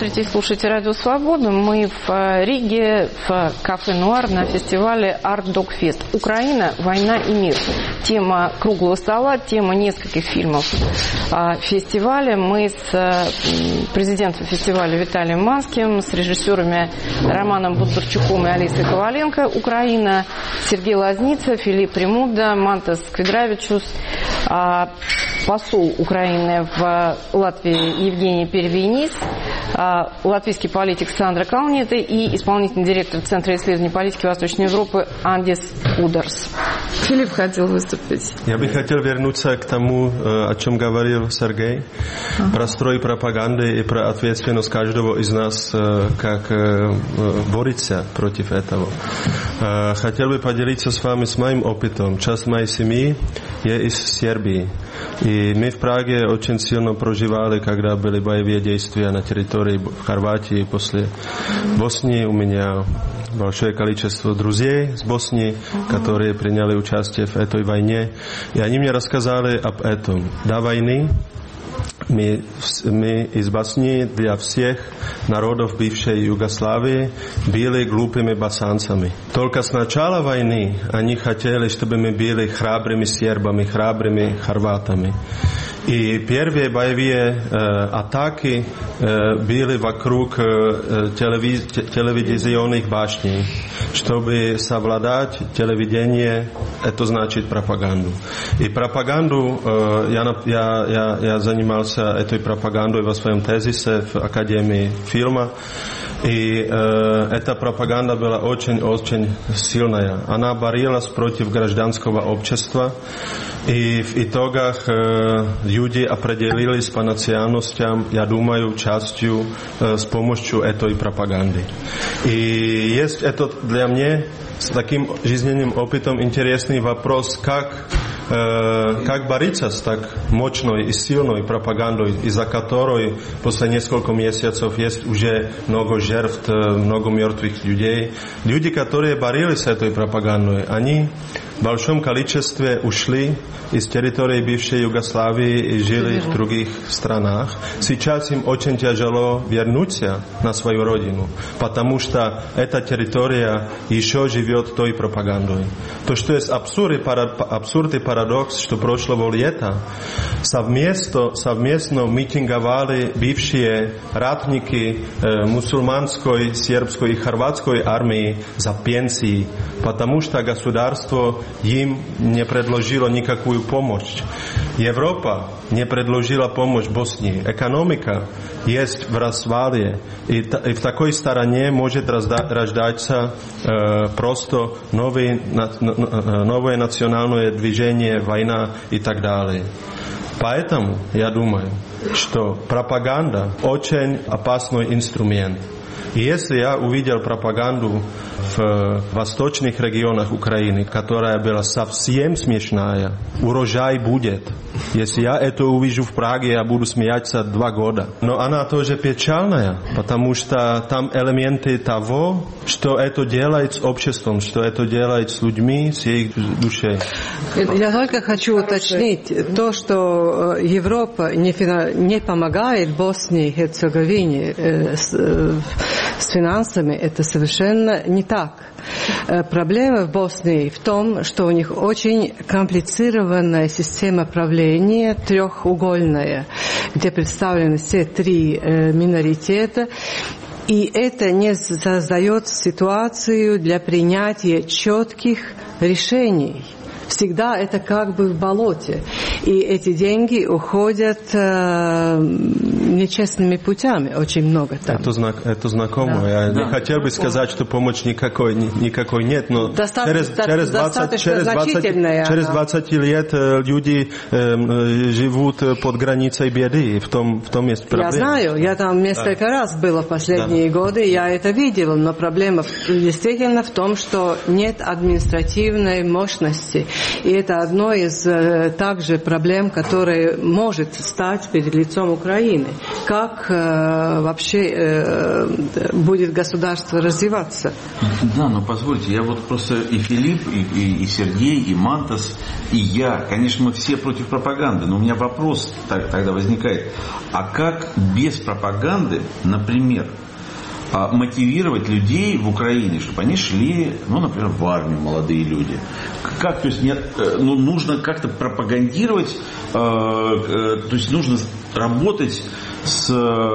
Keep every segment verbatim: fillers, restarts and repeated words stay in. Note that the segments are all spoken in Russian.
смотрите и слушаете Радио Свобода. Мы в Риге, в кафе «Нуар» на фестивале «Арт Дог Фест». Украина, война и мир. Тема круглого стола, тема нескольких фильмов фестиваля. Мы с президентом фестиваля Виталием Манским, с режиссерами Романом Бондарчуком и Алисой Коваленко, Украина, Сергей Лазница, Филипп Ремуда, Мантас Квидравичус, посол Украины в Латвии Евгений Перевинис, латвийский политик Сандра Калниета и исполнительный директор Центра исследований политики Восточной Европы Андис Ударс. Филипп хотел выступить. Я бы хотел вернуться к тому, о чем говорил Сергей, ага. про строй пропаганды и про ответственность каждого из нас, как бороться против этого. Хотел бы поделиться с вами с моим опытом. Часть моей семьи я из Сербии. И мы в Праге очень сильно проживали, когда были боевые действия на территории Хорватии. После Боснии у меня большое количество друзей с Боснии, которые приняли участие в этой войне. И они мне рассказали об этом. До войны мы, мы из Боснии для всех народов бывшей Югославии были глупыми босанцами. Только с начала войны они хотели, чтобы мы были храбрыми сербами, храбрыми хорватами. И первые боевые э, атаки э, были вокруг э, телевиз... телевизионных башней. Чтобы совладать телевидение, это значит пропаганду. И пропаганду, э, я, я, я, я занимался этой пропагандой во своем тезисе в Академии фильма. И э, эта пропаганда была очень-очень сильная. Она боролась против гражданского общества. И в итогах э, люди определились по национальностям, я думаю, частью э, с помощью этой пропаганды. И есть это для меня с таким жизненным опытом интересный вопрос, как как бороться с так мощной и сильной пропагандой, из-за которой после нескольких месяцев есть уже много жертв, много мертвых людей. Люди, которые боролись с этой пропагандой, они в большом количестве ушли из территории бывшей Югославии и жили в других странах. Сейчас им очень тяжело вернуться на свою родину, потому что эта территория еще живет той пропагандой. То, что есть абсурд и парадокс, что прошлого лета совместно, совместно митинговали бывшие ратники э, мусульманской, сербской и хорватской армии за пенсии, потому что государство им не предложило никакую помощь. Европа не предложила помощь Боснии. Экономика есть в развале, и, и в такой стороне может разда, рождаться э, просто новые, на, новое национальное движение, война и так далее. Поэтому я думаю, что пропаганда очень опасный инструмент. И если я увидел пропаганду в восточных регионах Украины, которая была совсем смешная, урожай будет. Если я это увижу в Праге, я буду смеяться два года. Но она тоже печальная, потому что там элементы того, что это делает с обществом, что это делает с людьми, с их душой. Я только хочу уточнить, то, что Европа не, фина... не помогает Боснии и Герцеговине э, с, э, с финансами, это совершенно не так. Проблема в Боснии в том, что у них очень комплицированная система правления, трехугольная, где представлены все три э, миноритета. И это не создает ситуацию для принятия четких решений. Всегда это как бы в болоте. И эти деньги уходят э, нечестными путями. Очень много там. Это, знак, это знакомо. Да. Я да. не хотел бы сказать, что помощи никакой, никакой нет, но через, через, двадцать, через, двадцать, через двадцать лет люди э, живут под границей беды. И в том, в том есть проблема. Я знаю. Я там несколько да. раз была в последние да. годы. Я это видела. Но проблема действительно в том, что нет административной мощности. И это одно из также проблем, которые может стать перед лицом Украины. Как вообще будет государство развиваться? Да, но позвольте, я вот просто и Филипп, и, и, и Сергей, и Мантас, и я, конечно, мы все против пропаганды, но у меня вопрос так, тогда возникает, а как без пропаганды, например, мотивировать людей в Украине, чтобы они шли, ну, например, в армию, молодые люди? Как, то есть, нет, ну, нужно как-то пропагандировать, э, э, то есть, нужно работать с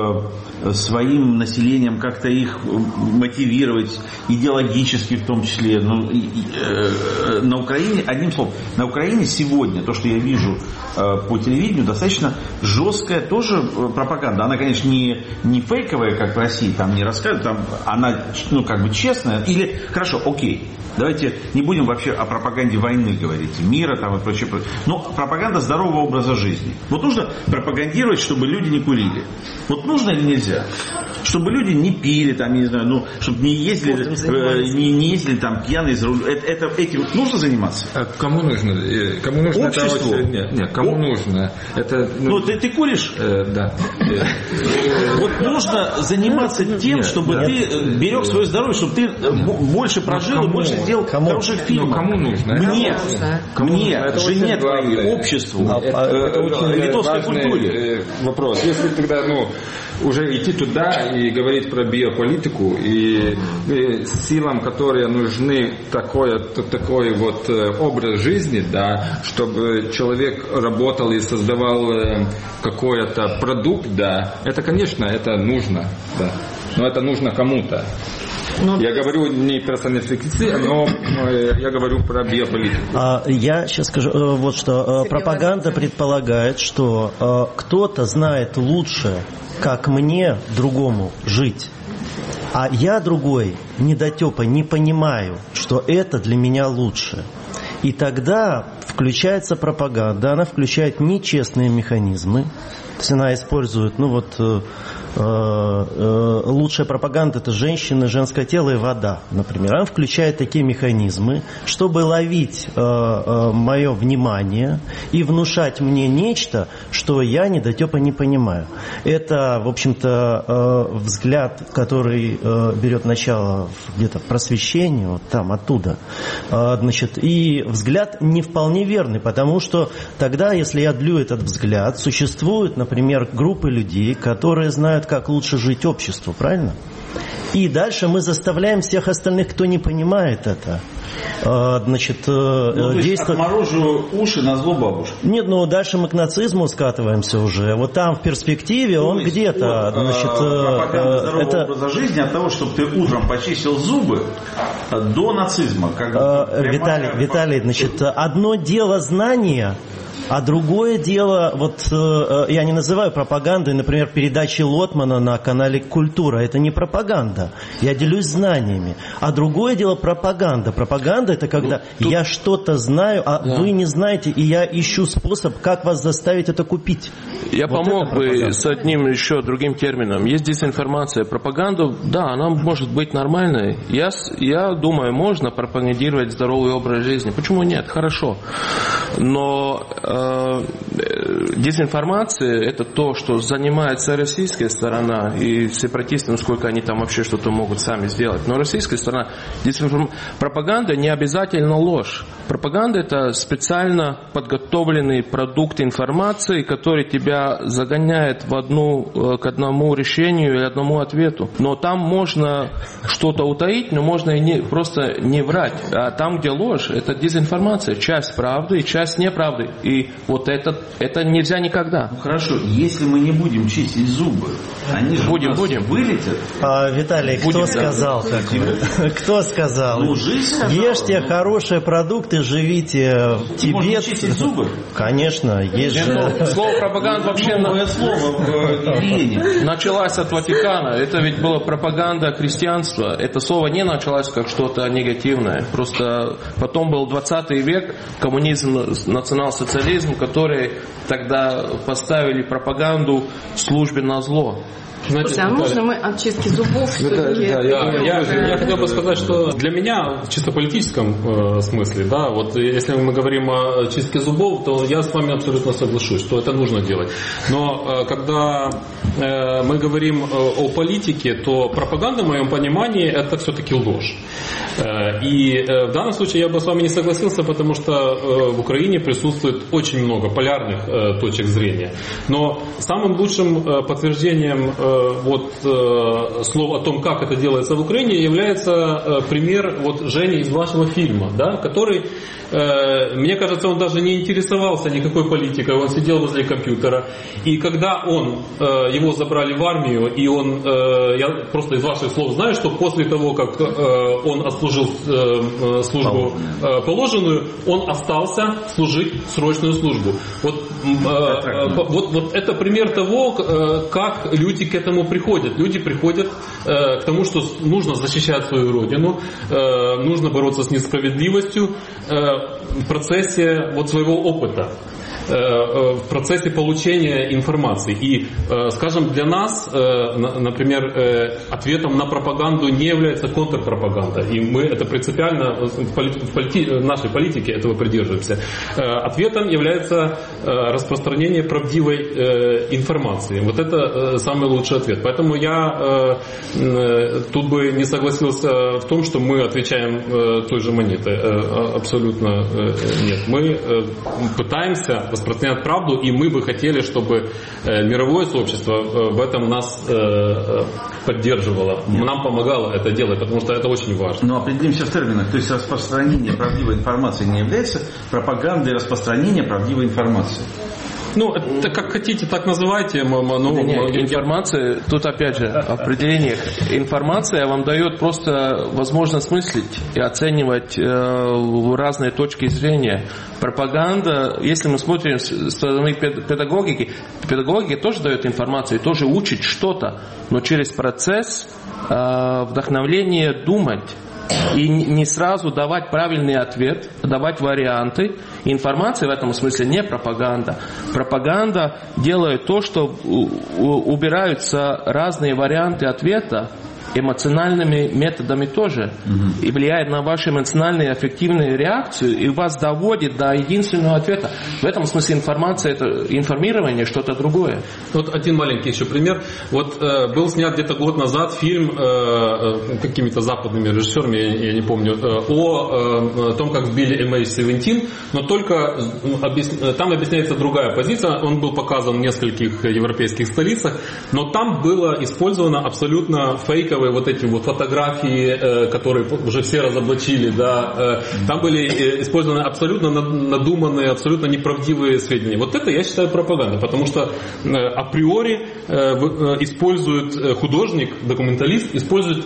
своим населением, как-то их мотивировать, идеологически в том числе. Ну, и, э, на Украине, одним словом, на Украине сегодня, то, что я вижу э, по телевидению, достаточно жесткая тоже пропаганда. Она, конечно, не, не фейковая, как в России, там не рассказывают, там она, ну, как бы честная. Или, хорошо, окей, давайте не будем вообще о пропаганде войны говорить, мира там и прочее. Но пропаганда здорового образа жизни. Вот нужно пропагандировать, чтобы люди не курили. Вот нужно или нельзя? Чтобы люди не пили, там, не знаю, ну, чтобы не ездили, э, не, не ездили там пьяные за рулем. Это, это, этим нужно заниматься? А кому нужно? Кому нужно? Обществу? Это, нет, нет, кому О... нужно? Это, ну, ну ты, ты куришь? Э, да. Вот нужно заниматься тем, чтобы ты берег свое здоровье, чтобы ты больше прожил и больше сделал хороших фильмов. Кому нужно? Мне, мне, жене твоей, обществу, литовской культуре. Вопрос. Если тогда, ну, уже идти туда и говорить про биополитику и, и силам, которые нужны такой, такой вот образ жизни, да, чтобы человек работал и создавал какой-то продукт, да, это, конечно, это нужно, да, но это нужно кому-то. Но... Я говорю не персонификация, но я говорю про биополитику. Я сейчас скажу вот что. Пропаганда предполагает, что кто-то знает лучше, как мне, другому, жить. А я, другой, недотепа, не понимаю, что это для меня лучше. И тогда включается пропаганда. Она включает нечестные механизмы. То есть она использует, ну вот... лучшая пропаганда – это женщины, женское тело и вода, например. Она включает такие механизмы, чтобы ловить э, э, мое внимание и внушать мне нечто, что я недотепа не понимаю. Это, в общем-то, э, взгляд, который э, берет начало где-то в просвещении, вот там, оттуда. Э, значит, и взгляд не вполне верный, потому что тогда, если я длю этот взгляд, существуют, например, группы людей, которые знают, как лучше жить обществу, правильно? И дальше мы заставляем всех остальных, кто не понимает это, значит, ну, действовать... отморожу уши на зло бабушки. Нет, ну дальше мы к нацизму скатываемся уже. Вот там в перспективе то он где-то... От, значит, пропаганда здорового это... образа жизни от того, чтобы ты утром почистил зубы, до нацизма. Как Виталий, Виталий, значит, одно дело знания, а другое дело, вот э, я не называю пропагандой, например, передачи Лотмана на канале «Культура». Это не пропаганда. Я делюсь знаниями. А другое дело пропаганда. Пропаганда – это когда ну, тут... я что-то знаю, а да. вы не знаете, и я ищу способ, как вас заставить это купить. Я вот помог бы с одним еще другим термином. Есть дезинформация. Пропаганда, да, она может быть нормальной. Я, я думаю, можно пропагандировать здоровый образ жизни. Почему нет? Хорошо. Но... дезинформация – это то, что занимается российская сторона, и сепаратисты, насколько они там вообще что-то могут сами сделать. Но российская сторона, дезинформ... пропаганда не обязательно ложь. Пропаганда – это специально подготовленный продукт информации, который тебя загоняет в одну, к одному решению или одному ответу. Но там можно что-то утаить, но можно и не, просто не врать. А там, где ложь, это дезинформация. Часть правды и часть неправды. И вот это, это нельзя никогда. Ну хорошо, если мы не будем чистить зубы, они же будем, будем. вылетят. А, Виталий, будем, кто да. сказал так? Кто сказал? Ну, жизнь сказала. Ешьте ну. хорошие продукты, живите в Тибет. Можно чистить зубы? Конечно, есть же. Слово пропаганда вообще новое слово в началась от Ватикана. Это ведь была пропаганда христианства. Это слово не началось как что-то негативное. Просто потом был двадцатый век, коммунизм, национал-социализм, которые тогда поставили пропаганду в службе на зло. Слушайте, а можно мы от чистки зубов все-таки? Да, да, я, я, я хотел бы сказать, что для меня в чисто политическом э, смысле, да, вот если мы говорим о чистке зубов, то я с вами абсолютно соглашусь, что это нужно делать. Но э, когда э, мы говорим э, о политике, то пропаганда, в моем понимании, это все-таки ложь. Э, и э, в данном случае я бы с вами не согласился, потому что э, в Украине присутствует очень много полярных э, точек зрения. Но самым лучшим э, подтверждением э, вот э, слов о том, как это делается в Украине, является э, пример вот Жени из вашего фильма, да, который, э, мне кажется, он даже не интересовался никакой политикой, он сидел возле компьютера, и когда он, э, его забрали в армию, и он, э, я просто из ваших слов знаю, что после того, как э, он отслужил э, службу э, положенную, он остался служить срочную службу. Вот, э, вот, вот это пример того, э, как люди к этому приходят. Люди приходят э, к тому, что нужно защищать свою родину, э, нужно бороться с несправедливостью э, в процессе вот своего опыта, э, в процессе получения информации. И, э, скажем, для нас, э, например, э, ответом на пропаганду не является контрпропаганда. И мы это принципиально в, полит, в, полити, в нашей политике этого придерживаемся. Э, ответом является э, распространение правдивой э, информации. Вот это э, самый лучший ответ. Поэтому я э, э, тут бы не согласился в том, что мы отвечаем э, той же монетой. Э, абсолютно э, нет. Мы э, пытаемся распространять правду, и мы бы хотели, чтобы э, мировое сообщество э, в этом нас э, поддерживало. Нам помогало это делать, потому что это очень важно. Но определимся в терминах. То есть распространение правдивой информации не является пропагандой распространения правдивой информации. Ну, это как хотите, так называйте. Ну, да нет, информация, тут опять же определение. Информация вам дает просто возможность мыслить и оценивать э, разные точки зрения. Пропаганда, если мы смотрим с стороны педагогики, педагогика тоже дает информацию, тоже учит что-то, но через процесс э, вдохновления думать. И не сразу давать правильный ответ, давать варианты. Информация в этом смысле не пропаганда. Пропаганда делает то, что убираются разные варианты ответа эмоциональными методами тоже. Угу. И влияет на вашу эмоциональную эффективную реакцию и вас доводит до единственного ответа. В этом смысле информация, это информирование, что-то другое. Вот один маленький еще пример. Вот э, был снят где-то год назад фильм э, э, какими-то западными режиссерами, я, я не помню, э, о э, том, как сбили эм эйч семнадцать, но только объясня... там объясняется другая позиция. Он был показан в нескольких европейских столицах, но там было использовано абсолютно фейковое вот эти вот фотографии, которые уже все разоблачили, да, там были использованы абсолютно надуманные, абсолютно неправдивые сведения. Вот это я считаю пропагандой, потому что априори использует художник, документалист, использует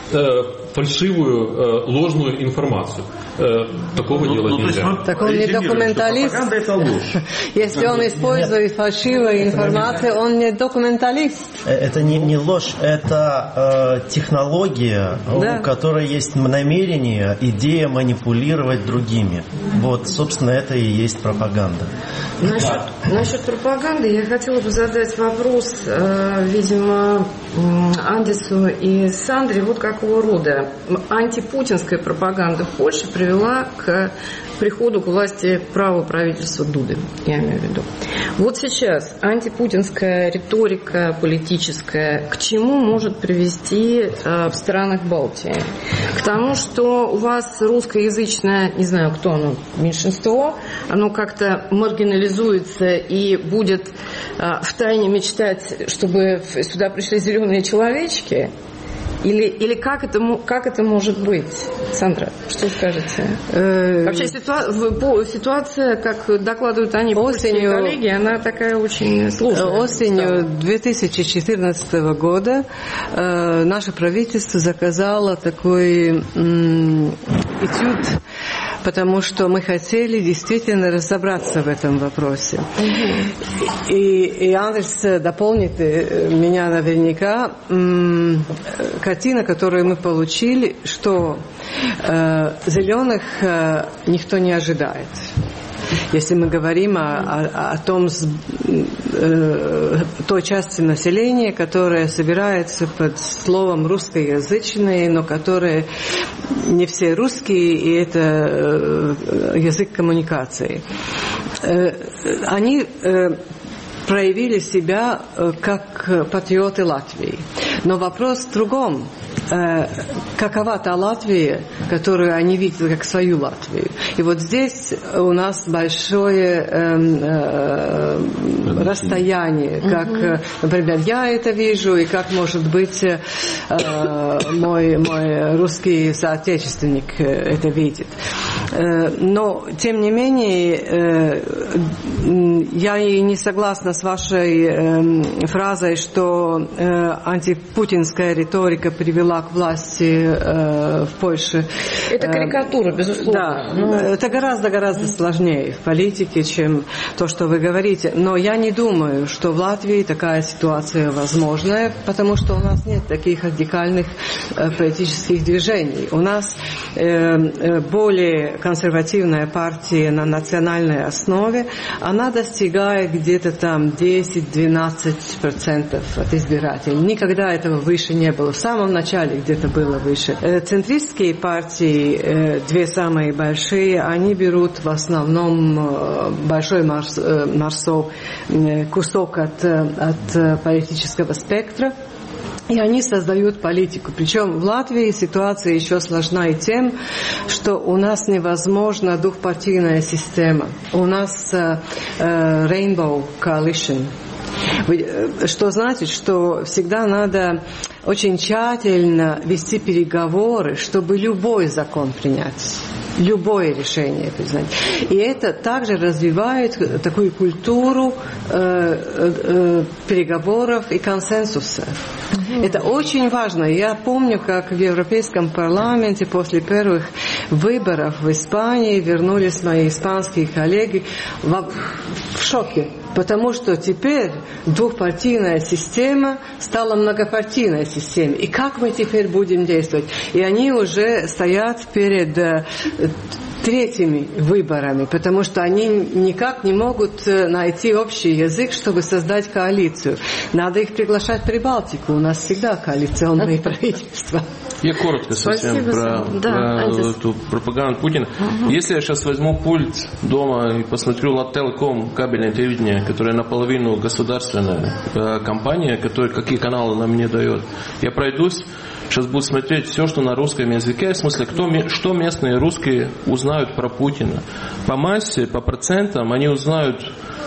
фальшивую, ложную информацию. Такого ну, делать ну, нельзя. Так он не документалист. Если он использует фальшивую информацию, он не документалист. Это не, не ложь, это э, технология, да. У которой есть намерение, идея манипулировать другими. Вот, собственно, это и есть пропаганда. Насчет, насчет пропаганды я хотела бы задать вопрос, э, видимо, Андису и Сандре, вот какого рода. Антипутинская пропаганда в Польше привела к приходу к власти правого правительства Дуды, я имею в виду. Вот сейчас антипутинская риторика политическая к чему может привести э, в странах Балтии? К тому, что у вас русскоязычное, не знаю, кто оно, меньшинство, оно как-то маргинализуется и будет э, втайне мечтать, чтобы сюда пришли зеленые человечки? Или, или как, это, как это может быть? Сандра, что скажете? Вообще ситуация, ситуация, как докладывают они, осенью, коллеги, она такая очень сложная. Осенью две тысячи четырнадцатого года э, наше правительство заказало такой м, этюд, потому что мы хотели действительно разобраться в этом вопросе. Угу. И, и Андрес дополнит меня наверняка. М, картина, которую мы получили, что э, зеленых э, никто не ожидает. Если мы говорим о, о, о том, э, той части населения, которая собирается под словом русскоязычные, но которые не все русские, и это э, язык коммуникации. Э, они э, проявили себя э, как патриоты Латвии. Но вопрос в другом. Э, какова та Латвия, которую они видят как свою Латвию? И вот здесь у нас большое э, э, расстояние, как, э, например, я это вижу, и как, может быть, э, мой, мой русский соотечественник это видит. Э, но, тем не менее, э, я и не согласна с вашей э, фразой, что э, антипутинская риторика привела к власти э, в Польше. Это карикатура, безусловно. Да, но... это гораздо-гораздо сложнее в политике, чем то, что вы говорите. Но я не думаю, что в Латвии такая ситуация возможная, потому что у нас нет таких радикальных э, политических движений. У нас э, э, более консервативная партия на национальной основе, она достигает где-то там десять-двенадцать процентов от избирателей. Никогда этого выше не было. В самом начале где-то было выше. Центристские партии, две самые большие, они берут в основном большой марсо, кусок от, от политического спектра. И они создают политику. Причем в Латвии ситуация еще сложна и тем, что у нас невозможна двухпартийная система. У нас uh, uh, Rainbow Coalition. Что значит, что всегда надо очень тщательно вести переговоры, чтобы любой закон принять, любое решение признать. И это также развивает такую культуру э, э, переговоров и консенсуса. Mm-hmm. Это очень важно. Я помню, как в Европейском парламенте после первых выборов в Испании вернулись мои испанские коллеги в, в шоке. Потому что теперь двухпартийная система стала многопартийной системой. И как мы теперь будем действовать? И они уже стоят перед э, третьими выборами, потому что они никак не могут найти общий язык, чтобы создать коалицию. Надо их приглашать в Прибалтику. У нас всегда коалиционные правительства. Я коротко совсем про, да, про эту пропаганду Путина. Угу. Если я сейчас возьму пульт дома и посмотрю Латтелеком, кабельное телевидение, которое наполовину государственная э, компания, которая какие каналы нам не дает, я пройдусь, сейчас буду смотреть все, что на русском языке, в смысле, кто, что местные русские узнают про Путина. По массе, по процентам они узнают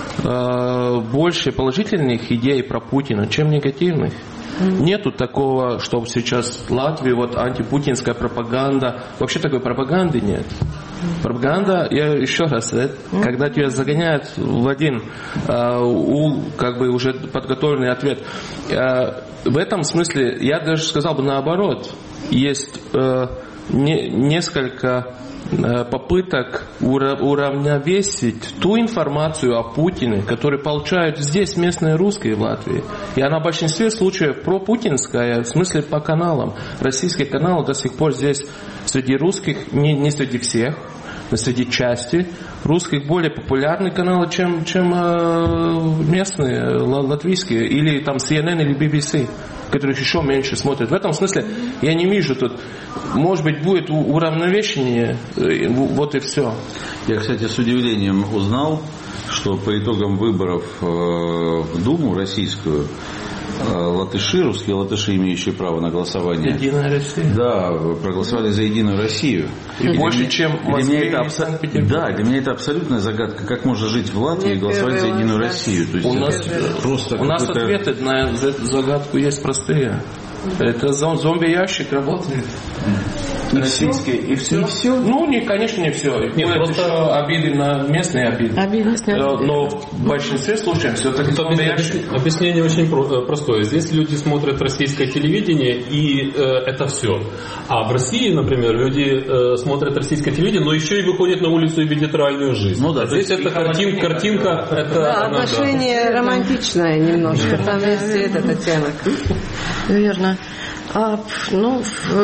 э, больше положительных идей про Путина, чем негативных. Нету такого, что сейчас в Латвии вот антипутинская пропаганда. Вообще такой пропаганды нет. Пропаганда, я еще раз, это, когда тебя загоняют в один э, у, как бы уже подготовленный ответ. Э, в этом смысле я даже сказал бы наоборот. Есть э, не, несколько попыток уравновесить ту информацию о Путине, которую получают здесь местные русские в Латвии. И она в большинстве случаев пропутинская, в смысле по каналам. Российские каналы до сих пор здесь среди русских, не, не среди всех, но среди части русских более популярные каналы, чем, чем э, местные, латвийские, или там си эн эн или би би си, которых еще меньше смотрят. В этом смысле я не вижу тут, может быть, будет уравновешение, вот и все. Я, кстати, с удивлением узнал, что по итогам выборов в Думу российскую латыши, русские латыши, имеющие право на голосование, Единая Россия. Да, проголосовали за Единую Россию. И, и больше, для, чем в Москве и в Санкт-Петербурге. Да, для меня это абсолютная загадка, как можно жить в Латвии и голосовать за Единую Россию. То есть у нас, просто у нас ответы на эту загадку есть простые. Это зомби-ящик работает. Российский. И все. И все? Ну, не, конечно, не все. Нет, будет просто еще обиды на местные обиды. Обиды Но в большинстве случаев все-таки зомби-ящик. Объяснение очень простое. Здесь люди смотрят российское телевидение, и э, это все. А в России, например, люди э, смотрят российское телевидение, но еще и выходят на улицу и видят реальную жизнь. Ну да, здесь это картин, картинка. Это да, она, отношение да. романтичное немножко. Там есть этот оттенок. Верно. А, ну,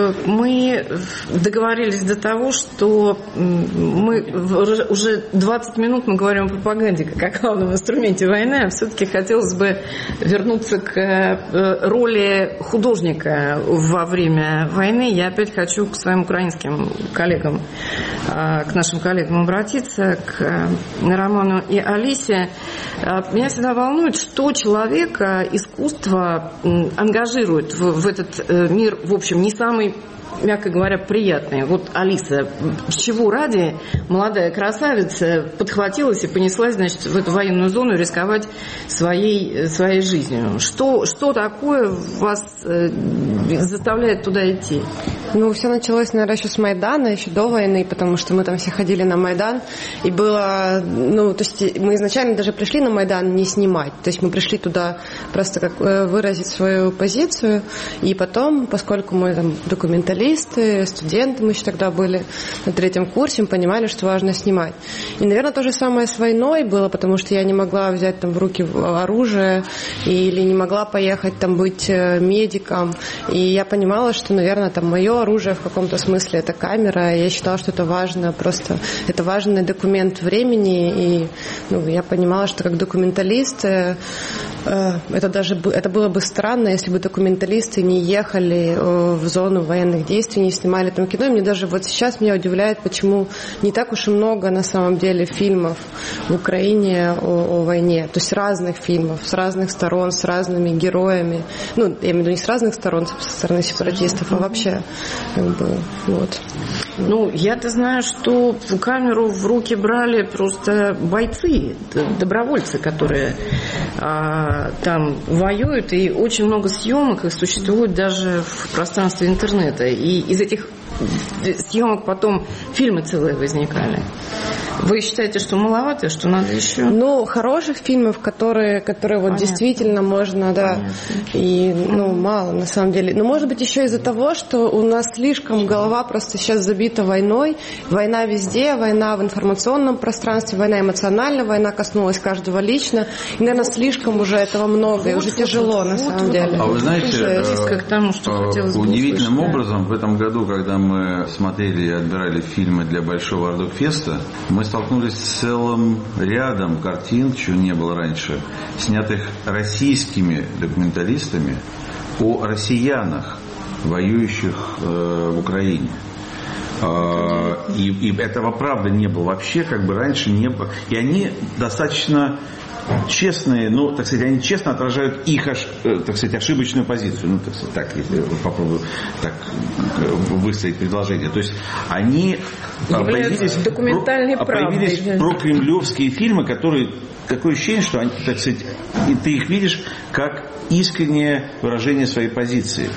мы договорились до того, что мы уже двадцать минут мы говорим о пропаганде как о главном инструменте войны, а все-таки хотелось бы вернуться к роли художника во время войны. Я опять хочу к своим украинским коллегам, к нашим коллегам обратиться, к Роману и Алисе. Меня всегда волнует, что человека искусство ангажирует в, в этот мир, в общем, не самый, мягко говоря, приятный. Вот Алиса, с чего ради молодая красавица подхватилась и понеслась, значит, в эту военную зону рисковать своей, своей жизнью? Что, что такое вас заставляет туда идти? Ну, все началось, наверное, еще с Майдана, еще до войны, потому что мы там все ходили на Майдан, и было, ну, то есть мы изначально даже пришли на Майдан не снимать, то есть мы пришли туда просто как выразить свою позицию, и потом, поскольку мы там документалисты, студенты, мы еще тогда были на третьем курсе, мы понимали, что важно снимать. И, наверное, то же самое с войной было, потому что я не могла взять там в руки оружие, или не могла поехать там быть медиком, и я понимала, что, наверное, там мое оружие в каком-то смысле это камера, и я считала, что это важно, просто это важный документ времени, и ну, я понимала, что как документалист э, это даже это было бы странно, если бы документалисты не ехали э, в зону военных действий, не снимали там кино. И мне даже вот сейчас меня удивляет, почему не так уж и много на самом деле фильмов в Украине о, о войне, то есть разных фильмов, с разных сторон, с разными героями, ну, я имею в виду не с разных сторон, со стороны сепаратистов, а вообще как бы, вот. Ну, я-то знаю, что камеру в руки брали просто бойцы, добровольцы, которые а, там воюют, и очень много съемок их существует даже в пространстве интернета. И из этих съемок потом фильмы целые возникали. Вы считаете, что маловато, что надо еще? Ну, хороших фильмов, которые, которые вот действительно можно, да, и, ну, мало на самом деле. Но, может быть, еще из-за того, что у нас слишком голова просто сейчас забита войной. Война везде, война в информационном пространстве, война эмоциональная, война коснулась каждого лично. И, наверное, слишком уже этого много, вот, и уже вот, тяжело, вот, на самом вот, деле. А вы знаете, э, к тому, что э, удивительным услышать, образом, да. В этом году, когда мы смотрели и отбирали фильмы для Большого Ардокфеста, мы столкнулись с целым рядом картин, чего не было раньше, снятых российскими документалистами о россиянах, воюющих э, в Украине. Э, и, и этого, правда, не было вообще, как бы раньше не было. И они достаточно честные, ну, так сказать, они честно отражают их, так сказать, ошибочную позицию. Ну, так сказать, так, если попробую так выстроить предложение. То есть они появились, про, появились прокремлевские фильмы, которые, такое ощущение, что они, так сказать, и ты их видишь как искреннее выражение своей позиции.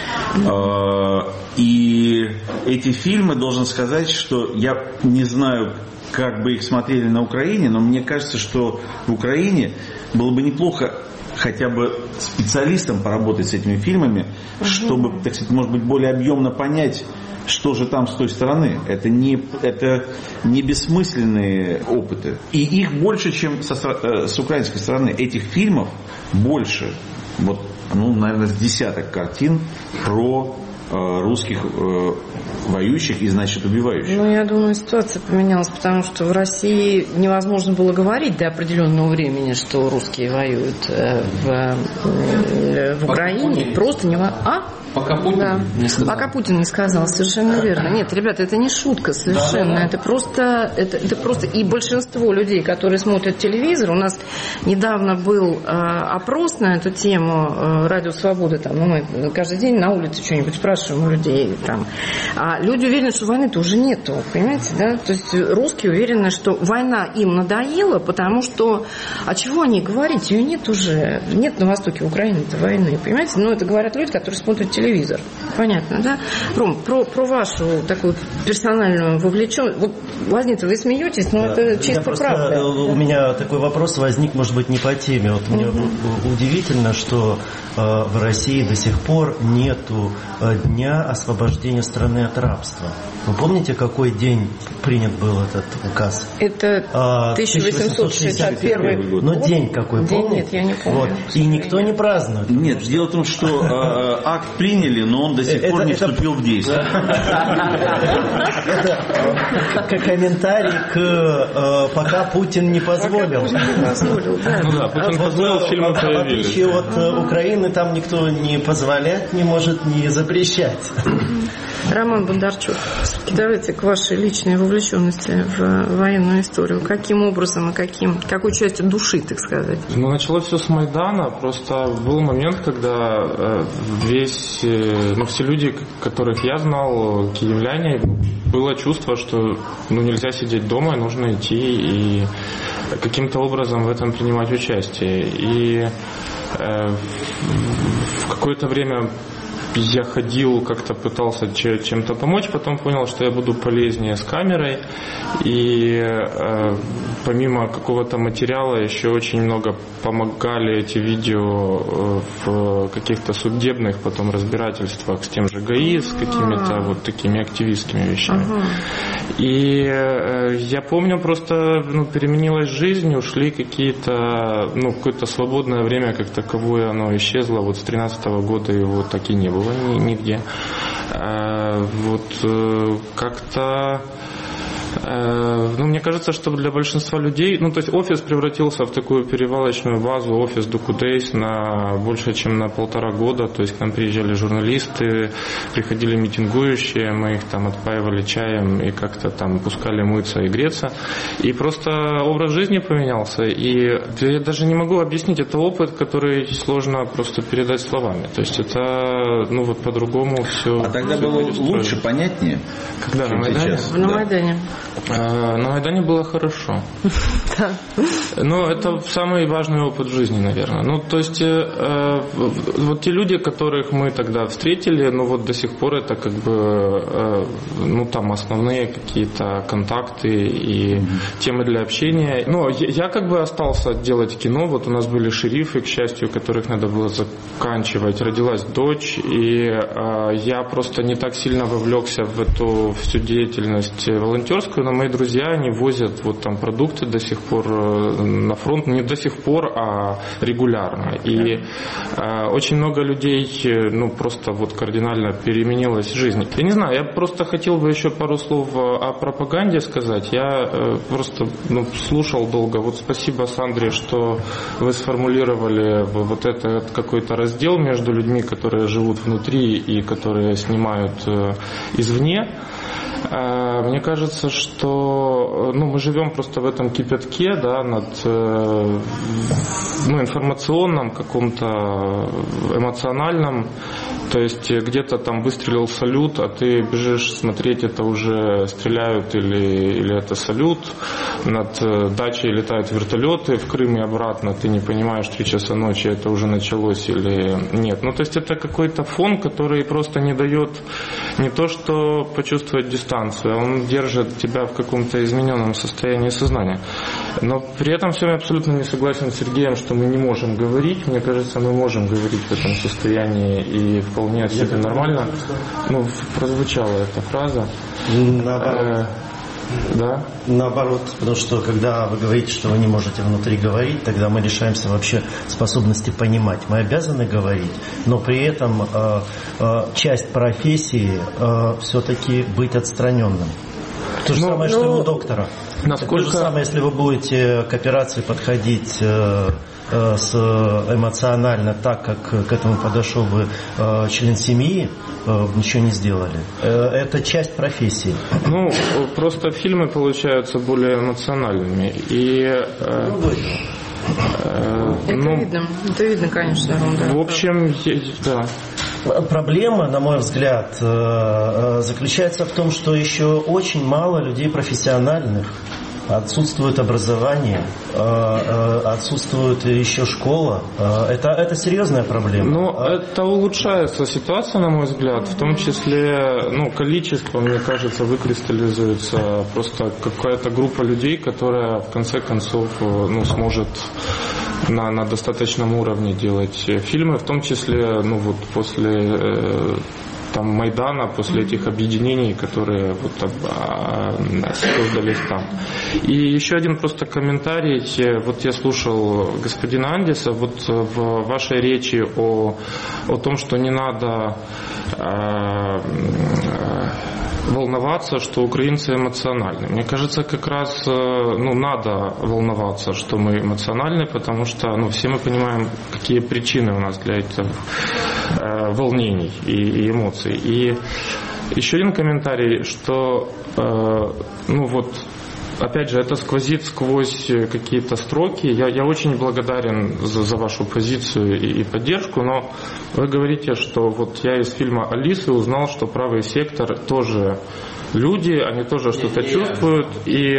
И эти фильмы, должен сказать, что я не знаю, как бы их смотрели на Украине, но мне кажется, что в Украине было бы неплохо хотя бы специалистам поработать с этими фильмами, угу. чтобы, так сказать, может быть, более объемно понять, что же там с той стороны. Это не, это не бессмысленные опыты. И их больше, чем со, с украинской стороны. Этих фильмов больше. Вот, ну, наверное, с десяток картин про русских э, воюющих и, значит, убивающих. Ну, я думаю, ситуация поменялась, потому что в России невозможно было говорить до определенного времени, что русские воюют э, в, э, в Украине. Просто не... А? Пока Путин да. не сказал. Пока Путин не сказал, совершенно верно. Нет, ребята, это не шутка совершенно. Да, да. Это просто, это, это просто и большинство людей, которые смотрят телевизор, у нас недавно был э, опрос на эту тему э, Радио Свобода, там, ну, мы каждый день на улице что-нибудь спрашиваем у людей, там, а люди уверены, что войны-то уже нету, понимаете, да? То есть русские уверены, что война им надоела, потому что, а чего они говорить, ее нет уже, нет на востоке Украины-то войны, понимаете? Ну, это говорят люди, которые смотрят телевизор. Телевизор. Понятно, да? Ром, про, про вашу такую персональную вовлеченность. Вот, Лазница, вы смеетесь, но да, это чисто просто, правда. У меня такой вопрос возник, может быть, не по теме. Вот мне угу. удивительно, что э, в России до сих пор нету э, дня освобождения страны от рабства. Вы помните, какой день принят был этот указ? Это а, тысяча восемьсот шестьдесят первый год. Но день какой, день помните? Нет, я не помню. Вот. И никто не празднует. Нет, дело в том, что э, акт принят приняли, но он до сих пор не вступил в действие. Это комментарий к «пока Путин не позволил». Ну да, Путин позволил, фильмы появились. В отличие от Украины, там никто не позволять не может, не запрещать. Роман Бондарчук, давайте к вашей личной вовлеченности в военную историю. Каким образом и каким, какой частью души, так сказать? Ну, началось все с Майдана. Просто был момент, когда весь, ну, все люди, которых я знал, киевляне, было чувство, что ну, нельзя сидеть дома, нужно идти и каким-то образом в этом принимать участие. И э, в какое-то время я ходил, как-то пытался чем-то помочь, потом понял, что я буду полезнее с камерой. И э, помимо какого-то материала еще очень много помогали эти видео в каких-то судебных потом разбирательствах с тем же ГАИ, с какими-то вот такими активистскими вещами. Ага. И э, я помню, просто ну, переменилась жизнь, ушли какие-то, ну, какое-то свободное время как таковое, оно исчезло. Вот с тринадцатого года его так и не было нигде. Вот как-то ну, мне кажется, что для большинства людей, ну, то есть офис превратился в такую перевалочную базу, офис Докудейс на больше, чем на полтора года, то есть к нам приезжали журналисты, приходили митингующие, мы их там отпаивали чаем и как-то там пускали мыться и греться, и просто образ жизни поменялся, и я даже не могу объяснить, это опыт, который сложно просто передать словами, то есть это, ну, вот по-другому все. А тогда было лучше, понятнее? Когда на Майдане? На Майдане. На Майдане было хорошо. Да. Ну, это самый важный опыт в жизни, наверное. Ну, то есть, э, вот те люди, которых мы тогда встретили, ну, вот до сих пор это как бы, э, ну, там основные какие-то контакты и mm-hmm. темы для общения. Ну, я, я как бы остался делать кино, вот у нас были шерифы, к счастью, которых надо было заканчивать. Родилась дочь, и э, я просто не так сильно вовлекся в эту всю деятельность волонтерскую, но мои друзья, они возят вот там продукты до сих пор на фронт, не до сих пор, а регулярно. И э, очень много людей, ну, просто вот кардинально переменилась жизнь. Я не знаю, я просто хотел бы еще пару слов о пропаганде сказать. Я э, просто ну, слушал долго. Вот спасибо, Сандре, что вы сформулировали вот этот какой-то раздел между людьми, которые живут внутри и которые снимают э, извне. Мне кажется, что ну, мы живем просто в этом кипятке, да, над ну, информационном, каком-то эмоциональном. То есть где-то там выстрелил салют, а ты бежишь смотреть, это уже стреляют или, или это салют. Над дачей летают вертолеты в Крым и обратно. Ты не понимаешь, три часа ночи это уже началось или нет. Ну, то есть это какой-то фон, который просто не дает не то, что почувствовать дистанцию, а он держит тебя в каком-то измененном состоянии сознания. Но при этом всем я абсолютно не согласен с Сергеем, что мы не можем говорить. Мне кажется, мы можем говорить в этом состоянии и вполне себе нормально. Ну, прозвучала эта фраза. Наоборот. Да? Наоборот, потому что когда вы говорите, что вы не можете внутри говорить, тогда мы лишаемся вообще способности понимать. Мы обязаны говорить, но при этом э, э, часть профессии э, все-таки быть отстраненным. То же ну, самое, что ну, и у доктора. Насколько... То же самое, если вы будете к операции подходить э, э, с, эмоционально так, как к этому подошел бы э, член семьи, э, ничего не сделали. Э, это часть профессии. Ну, просто фильмы получаются более эмоциональными. И, э, э, это ну, видно. Это видно, конечно. В общем, да. Проблема, на мой взгляд, заключается в том, что еще очень мало людей профессиональных. Отсутствует образование, отсутствует еще школа. Это, это серьезная проблема. Ну, это улучшается ситуация, на мой взгляд. В том числе, ну, количество, мне кажется, выкристаллизуется. Просто какая-то группа людей, которая, в конце концов, ну, сможет на, на достаточном уровне делать фильмы. В том числе, ну, вот после... там Майдана, после этих объединений, которые вот, а, создались там. И еще один просто комментарий. Вот я слушал господина Андеса, вот в вашей речи о, о том, что не надо а, волноваться, что украинцы эмоциональны. Мне кажется, как раз ну, надо волноваться, что мы эмоциональны, потому что ну, все мы понимаем, какие причины у нас для этих э, волнений и, и эмоций. И еще один комментарий, что э, ну вот опять же, это сквозит сквозь какие-то строки. Я, я очень благодарен за, за вашу позицию и, и поддержку, но вы говорите, что вот я из фильма «Алисы» узнал, что правый сектор тоже люди, они тоже что-то чувствуют и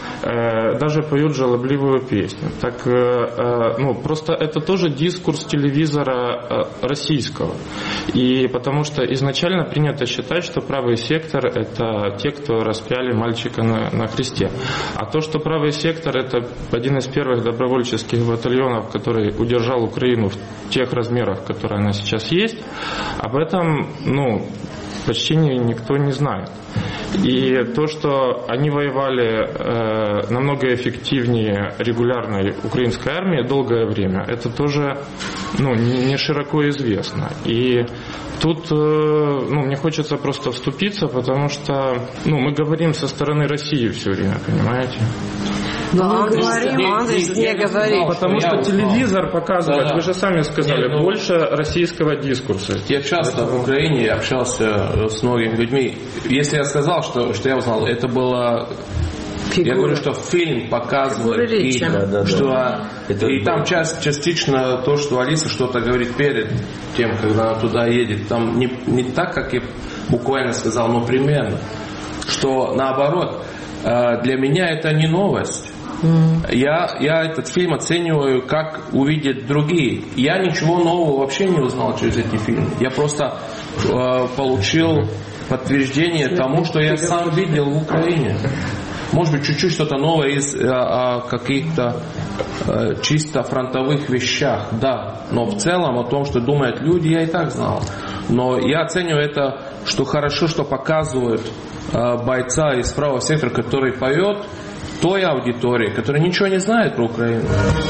э, даже поют жалобливую песню. Так, э, ну, просто это тоже дискурс телевизора э, российского. И потому что изначально принято считать, что правый сектор – это те, кто распяли мальчика на, на кресте. А то, что правый сектор – это один из первых добровольческих батальонов, который удержал Украину в тех размерах, которые она сейчас есть, об этом, ну, почти никто не знает. И то, что они воевали э, намного эффективнее регулярной украинской армии долгое время, это тоже ну, не, не широко известно. И тут э, ну, мне хочется просто вступиться, потому что ну, мы говорим со стороны России все время, понимаете? Но мы говорим, Андрей не говорит. Потому что телевизор показывает, да, вы же сами сказали, нет, ну, больше российского дискурса. Я часто в Украине общался с многими людьми. Если я сказал, что, что я узнал, это было... Фигура. Я говорю, что фильм показывает, и, да, да, что, да. Это и там часть, частично то, что Алиса что-то говорит перед тем, когда она туда едет, там не, не так, как я буквально сказал, но примерно. Что наоборот, для меня это не новость. Mm. Я, я этот фильм оцениваю, как увидят другие. Я ничего нового вообще не узнал через эти фильмы. Я просто э, получил подтверждение тому, что я сам видел в Украине. Может быть, чуть-чуть что-то новое из э, о каких-то э, чисто фронтовых вещах, да. Но в целом о том, что думают люди, я и так знал. Но я оцениваю это, что хорошо, что показывают э, бойца из правого сектора, который поет той аудитории, которая ничего не знает про Украину.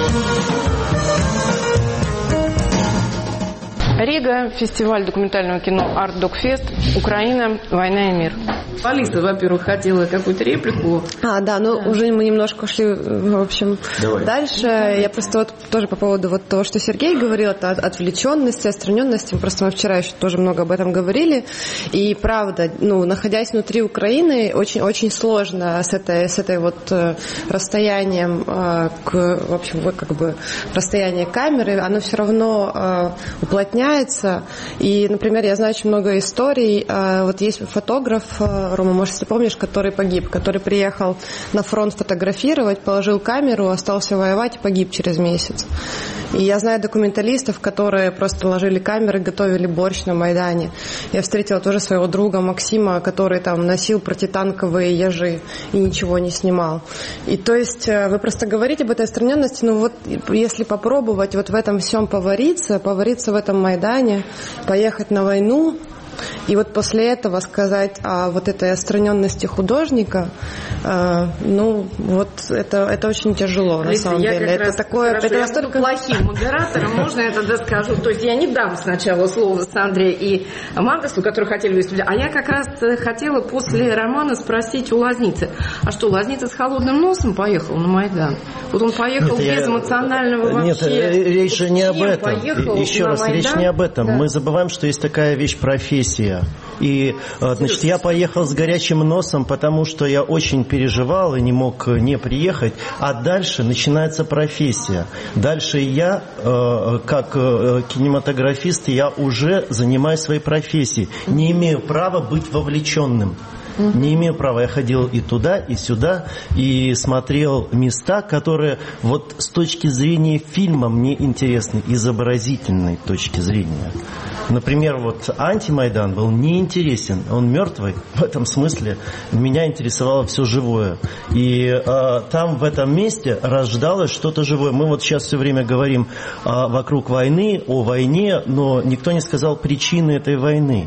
Рига, фестиваль документального кино Art Doc Fest, Украина, война и мир. Алиса, во-первых, хотела какую-то реплику. А, да, ну да. Уже мы немножко ушли, в общем, Давай. Дальше. Я просто вот тоже по поводу вот того, что Сергей говорил, это отвлеченности, отстраненности. Просто мы вчера еще тоже много об этом говорили. И правда, ну, находясь внутри Украины, очень-очень сложно с этой, с этой вот расстоянием к, в общем, как бы расстояние камеры, оно все равно уплотняется. И, например, я знаю очень много историй. Вот есть фотограф, Рома, может, если помнишь, который погиб, который приехал на фронт фотографировать, положил камеру, остался воевать и погиб через месяц. И я знаю документалистов, которые просто ложили камеры, готовили борщ на Майдане. Я встретила тоже своего друга Максима, который там носил протитанковые ежи и ничего не снимал. И то есть вы просто говорите об этой отстраненности, но вот если попробовать вот в этом всем повариться, повариться в этом Майдане, поехать на войну, и вот после этого сказать о вот этой отстраненности художника, э, ну, вот это, это очень тяжело, на Алиса, самом деле. Это такое, хорошо, это я настолько... буду плохим модератором, можно я тогда скажу? То есть я не дам сначала слово Сандре и Мандасу, которые хотели выступить, а я как раз хотела после романа спросить у Лазницы, а что, Лазница с холодным носом поехал на Майдан? Вот он поехал нет, без я... эмоционального нет, вообще... Нет, речь же не об этом. Еще раз, Майдан? Речь не об этом. Да. Мы забываем, что есть такая вещь профессия. И, значит, я поехал с горячим носом, потому что я очень переживал и не мог не приехать. А дальше начинается профессия. Дальше я, как кинематографист, я уже занимаюсь своей профессией. Не имею права быть вовлеченным. Не имею права. Я ходил и туда, и сюда, и смотрел места, которые вот с точки зрения фильма мне интересны, изобразительной точки зрения. Например, вот антимайдан был неинтересен, он мертвый, в этом смысле меня интересовало все живое. И э, там в этом месте рождалось что-то живое. Мы вот сейчас все время говорим э, вокруг войны, о войне, но никто не сказал причины этой войны.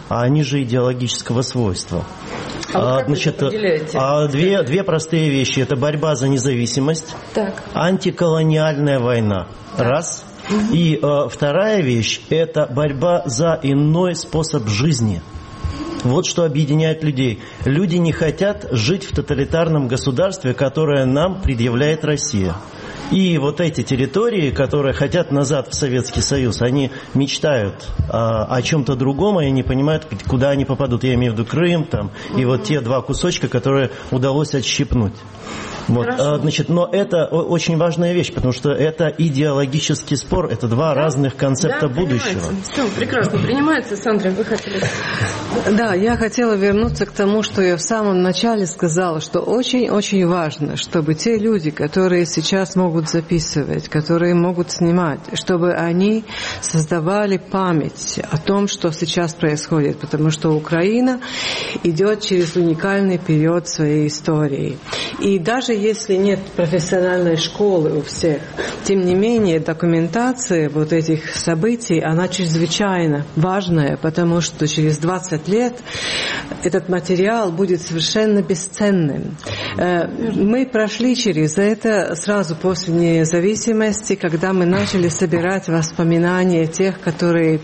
а они же идеологического свойства. А а, значит, а две, две простые вещи. Это борьба за независимость, так. антиколониальная война. Так. Раз. Угу. И а, вторая вещь – это борьба за иной способ жизни. Вот что объединяет людей. Люди не хотят жить в тоталитарном государстве, которое нам предъявляет Россия. И вот эти территории, которые хотят назад в Советский Союз, они мечтают а, о чем-то другом, и не понимают, куда они попадут. Я имею в виду Крым там, и вот те два кусочка, которые удалось отщипнуть. Вот, а, значит, но это очень важная вещь, потому что это идеологический спор, это два да? разных концепта да, будущего. Все, прекрасно принимается. Сандра, вы хотели... Да, я хотела вернуться к тому, что я в самом начале сказала, что очень-очень важно, чтобы те люди, которые сейчас могут записывать, которые могут снимать, чтобы они создавали память о том, что сейчас происходит, потому что Украина идет через уникальный период своей истории. И даже если нет профессиональной школы у всех, тем не менее документация вот этих событий, она чрезвычайно важная, потому что через двадцать лет этот материал будет совершенно бесценным. Мы прошли через это сразу после независимости, когда мы начали собирать воспоминания тех, которые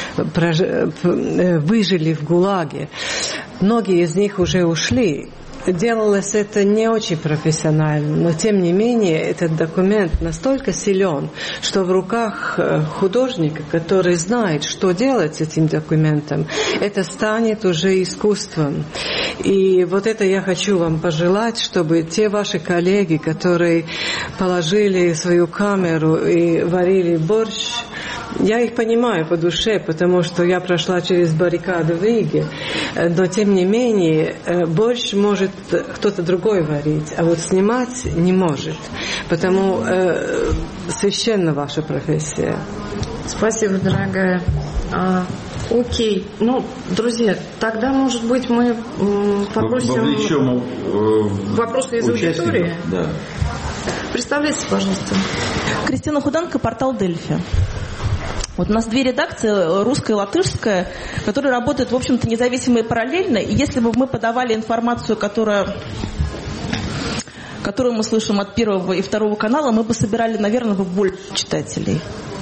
выжили в ГУЛАГе. Многие из них уже ушли. Делалось это не очень профессионально, но тем не менее этот документ настолько силен, что в руках художника, который знает, что делать с этим документом, это станет уже искусством. И вот это я хочу вам пожелать, чтобы те ваши коллеги, которые положили свою камеру и варили борщ, я их понимаю по душе, потому что я прошла через баррикады в Риге, но тем не менее борщ может кто-то другой варить, а вот снимать не может, потому э, священна ваша профессия. Спасибо, дорогая. А, окей, ну, друзья, тогда, может быть, мы попросим Вовлечем, э, вопросы из аудитории. Да. Представляйте, пожалуйста. Кристина Худенко, портал Дельфи. Вот у нас две редакции, русская и латышская, которые работают, в общем-то, независимо и параллельно. И если бы мы подавали информацию, которая, которую мы слышим от Первого и Второго канала, мы бы собирали, наверное, бы больше читателей.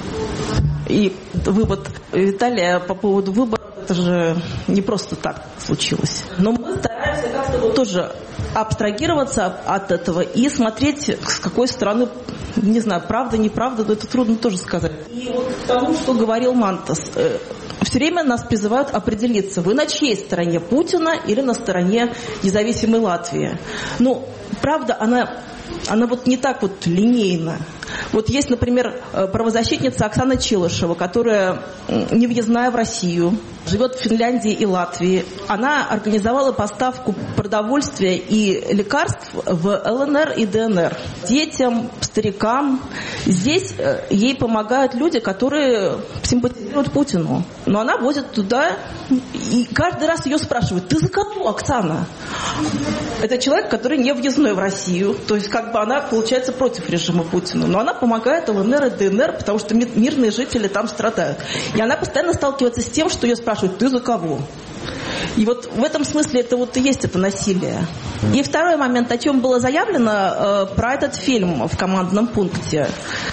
И вывод Виталия по поводу выбора, это же не просто так случилось. Но мы стараемся как-то вот тоже абстрагироваться от этого и смотреть, с какой стороны, не знаю, правда, неправда, но это трудно тоже сказать. И вот к тому, что говорил Мантас, все время нас призывают определиться, вы на чьей стороне, Путина или на стороне независимой Латвии. Ну, правда, она, она вот не так вот линейна. Вот есть, например, правозащитница Оксана Челышева, которая невъездная в Россию, живет в Финляндии и Латвии. Она организовала поставку продовольствия и лекарств в эл эн эр и дэ эн эр. Детям, старикам. Здесь ей помогают люди, которые симпатизируют Путину. Но она возит туда, и каждый раз ее спрашивают, ты за кого, Оксана? Это человек, который не въездной в Россию. То есть как бы она, получается, против режима Путина. Но она помогает эл эн эр и дэ эн эр, потому что мирные жители там страдают. И она постоянно сталкивается с тем, что ее спрашивают, ты за кого? И вот в этом смысле это вот и есть это насилие. И второй момент, о чем было заявлено, э, про этот фильм в командном пункте.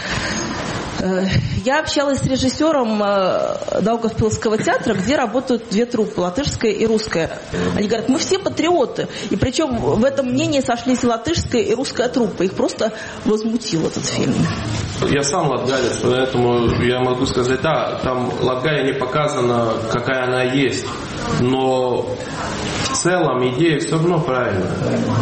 Я общалась с режиссером Даугавпилского театра, где работают две труппы, латышская и русская. Они говорят, мы все патриоты. И причем в этом мнении сошлись и латышская, и русская труппа. Их просто возмутил этот фильм. Я сам латгалец, поэтому я могу сказать, да, там Латгалия не показана, какая она есть. Но в целом идея все равно правильная.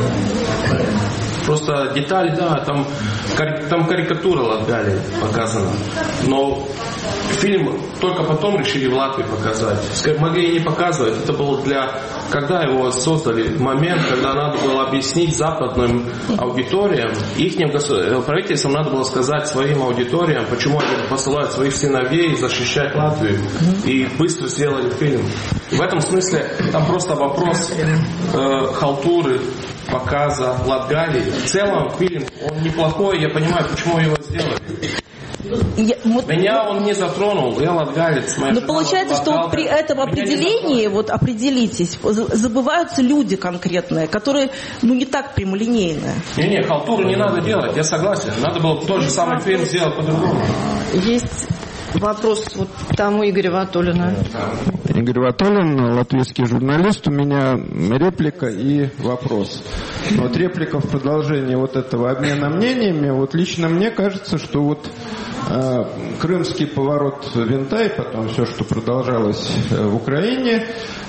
Просто деталь, да, там, там карикатура Латгалии показана. Но фильм только потом решили в Латвии показать. Могли и не показывать. Это было для... Когда его создали, момент, когда надо было объяснить западным аудиториям, ихним правительствам надо было сказать своим аудиториям, почему они посылают своих сыновей защищать Латвию. И быстро сделали фильм. В этом смысле там просто вопрос э, халтуры, показа Латгалии. В целом фильм, он неплохой, я понимаю, почему его сделали. Я, вот, меня он не затронул, я латгалец. Но получается, что вот при этом определении, вот определитесь, забываются люди конкретные, которые, ну, не так прямолинейные. Не-не, халтуру не надо делать, я согласен. Надо было тот же самый фильм сделать по-другому. Есть вопрос вот тому Игоря Ватолина. Игорь Ватолин, латвийский журналист. У меня реплика и вопрос. Вот реплика в продолжении вот этого обмена мнениями. Вот лично мне кажется, что вот э, крымский поворот винта и потом все, что продолжалось в Украине,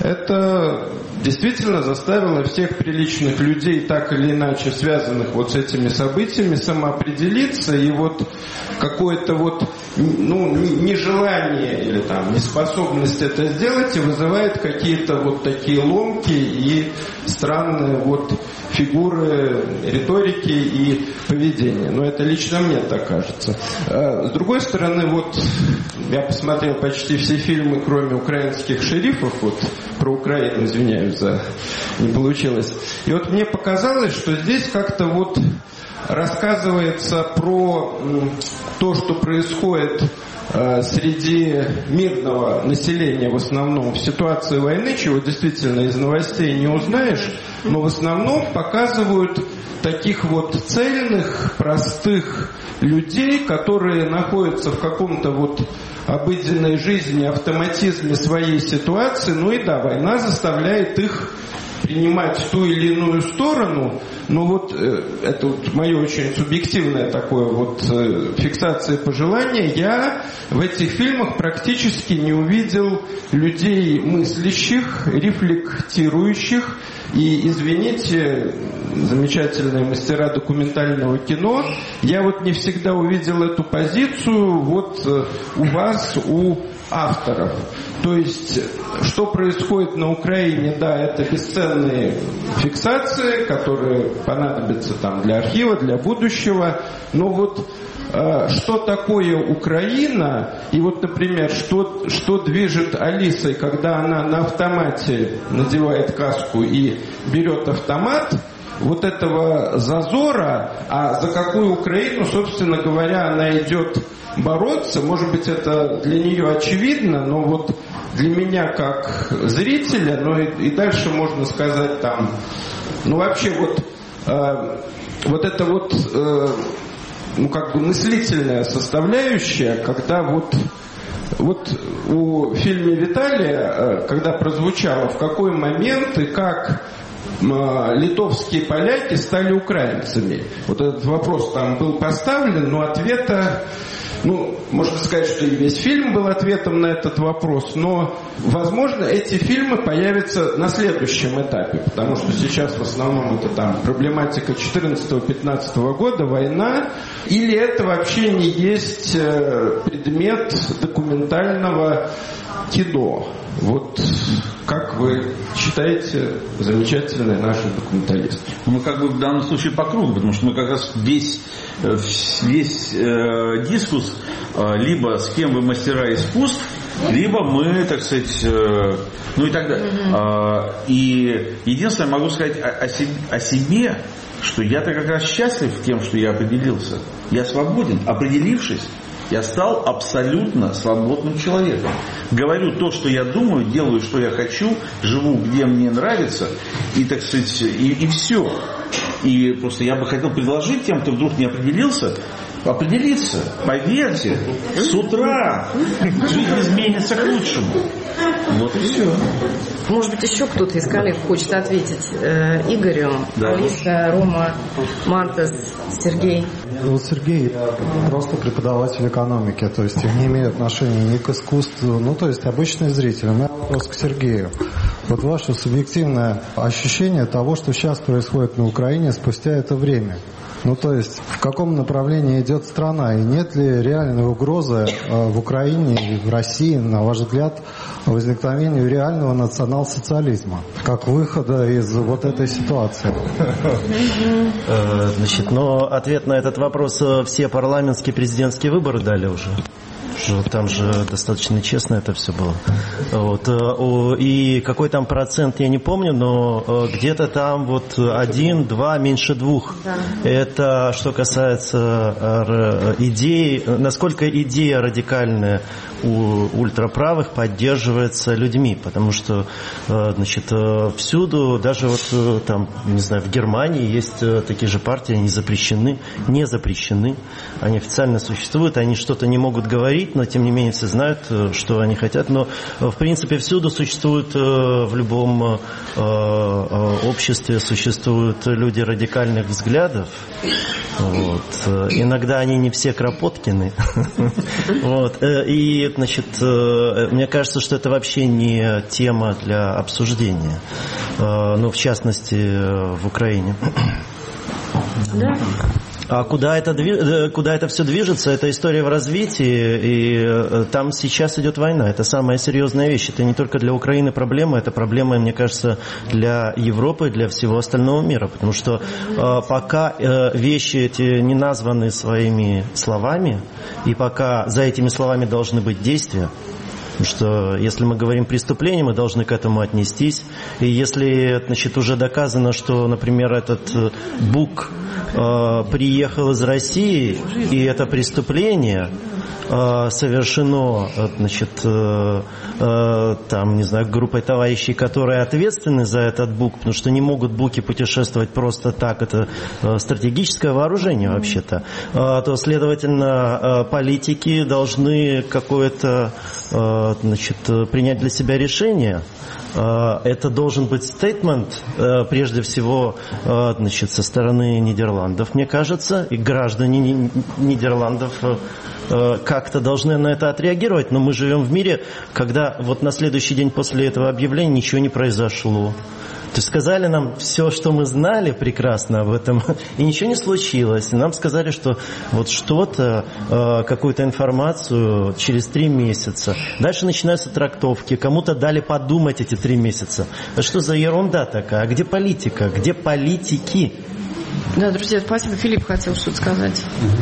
это действительно заставило всех приличных людей, так или иначе связанных вот с этими событиями, самоопределиться, и вот какое-то вот, ну, нежелание или там неспособность это сделать и вызывает какие-то вот такие ломки и странные вот фигуры риторики и поведения. Но это лично мне так кажется. С другой стороны, вот я посмотрел почти все фильмы, кроме «Украинских шерифов», вот про Украину, извиняюсь за не получилось. И вот мне показалось, что здесь как-то вот рассказывается про то, что происходит среди мирного населения в основном в ситуации войны, чего действительно из новостей не узнаешь, но в основном показывают таких вот цельных, простых людей, которые находятся в каком-то вот обыденной жизни, автоматизме своей ситуации. Ну и да, война заставляет их принимать ту или иную сторону, но вот э, это вот мое очень субъективное такое вот э, фиксация пожелания. Я в этих фильмах практически не увидел людей мыслящих, рефлектирующих. И, извините, замечательные мастера документального кино, я вот не всегда увидел эту позицию вот э, у вас, у авторов. То есть, что происходит на Украине, да, это бесценные фиксации, которые понадобятся там для архива, для будущего, но вот э, что такое Украина, и вот, например, что, что движет Алисой, когда она на автомате надевает каску и берет автомат, вот этого зазора, а за какую Украину, собственно говоря, она идет бороться, может быть, это для нее очевидно, но вот для меня как зрителя, ну и, и дальше можно сказать там, ну вообще вот, э, вот это вот, э, ну как бы мыслительная составляющая, когда вот, вот у фильме Виталия, когда прозвучало, в какой момент и как литовские поляки стали украинцами. Вот этот вопрос там был поставлен, но ответа, ну, можно сказать, что и весь фильм был ответом на этот вопрос, но, возможно, эти фильмы появятся на следующем этапе, потому что сейчас в основном это там проблематика четырнадцатого-пятнадцатого года, война, или это вообще не есть предмет документального кино. Вот как вы считаете, замечательные наши документалисты? Мы как бы в данном случае по кругу, потому что мы как раз весь, весь э, дискус э, либо с кем вы мастера искусств, либо мы, так сказать, э, ну и так далее. Mm-hmm. Э, и единственное, могу сказать о, о, себе, о себе, что я-то как раз счастлив тем, что я определился. Я свободен, определившись. Я стал абсолютно свободным человеком. Говорю то, что я думаю, делаю, что я хочу, живу, где мне нравится, и, так сказать, и, и все. И просто я бы хотел предложить тем, кто вдруг не определился, определиться. Поверьте, с утра жизнь изменится к лучшему. Вот и все. Может быть, еще кто-то из коллег хочет ответить э, Игорю, да. Алиса, Рома, Мантас, Сергей. Вот Сергей, я просто преподаватель экономики, то есть я не имею отношения ни к искусству, ну то есть обычный зритель. У меня вопрос к Сергею. Вот ваше субъективное ощущение того, что сейчас происходит на Украине спустя это время. Ну, то есть, в каком направлении идет страна, и нет ли реальной угрозы э, в Украине и в России, на ваш взгляд, возникновению реального национал-социализма, как выхода из вот этой ситуации? Значит, но ответ на этот вопрос все парламентские президентские выборы дали уже. там же достаточно честно это все было. Вот. И какой там процент, я не помню, но где-то там вот один, два, меньше двух. Да. Это что касается идей, насколько идея радикальная у ультраправых поддерживается людьми, потому что, значит, всюду, даже вот там, не знаю, в Германии есть такие же партии, они запрещены, не запрещены, они официально существуют, они что-то не могут говорить, но тем не менее все знают, что они хотят, но в принципе всюду существуют, в любом обществе существуют люди радикальных взглядов, вот. Иногда они не все Кропоткины, вот. И, значит, мне кажется, что это вообще не тема для обсуждения, ну, в частности, в Украине. Да. А куда это, куда это все движется, это история в развитии, и там сейчас идет война. Это самая серьезная вещь. Это не только для Украины проблема, это проблема, мне кажется, для Европы, для всего остального мира. Потому что пока вещи эти не названы своими словами, и пока за этими словами должны быть действия, потому что если мы говорим преступление, мы должны к этому отнестись. И если, значит, уже доказано, что, например, этот Бук э, приехал из России, и это преступление э, совершено, значит, э, э, там, не знаю, группой товарищей, которые ответственны за этот Бук, потому что не могут Буки путешествовать просто так, это э, стратегическое вооружение вообще-то, э, то, следовательно, э, политики должны какое-то э, значит, принять для себя решение. Это должен быть стейтмент, прежде всего, значит, со стороны Нидерландов, мне кажется, и граждане Нидерландов как-то должны на это отреагировать, но мы живем в мире, когда вот на следующий день после этого объявления ничего не произошло. То есть сказали нам все, что мы знали прекрасно об этом, и ничего не случилось. И нам сказали, что вот что-то, э, какую-то информацию через три месяца. Дальше начинаются трактовки. Кому-то дали подумать эти три месяца. А что за ерунда такая? А где политика? Где политики? Да, друзья, спасибо. Филипп хотел что-то сказать.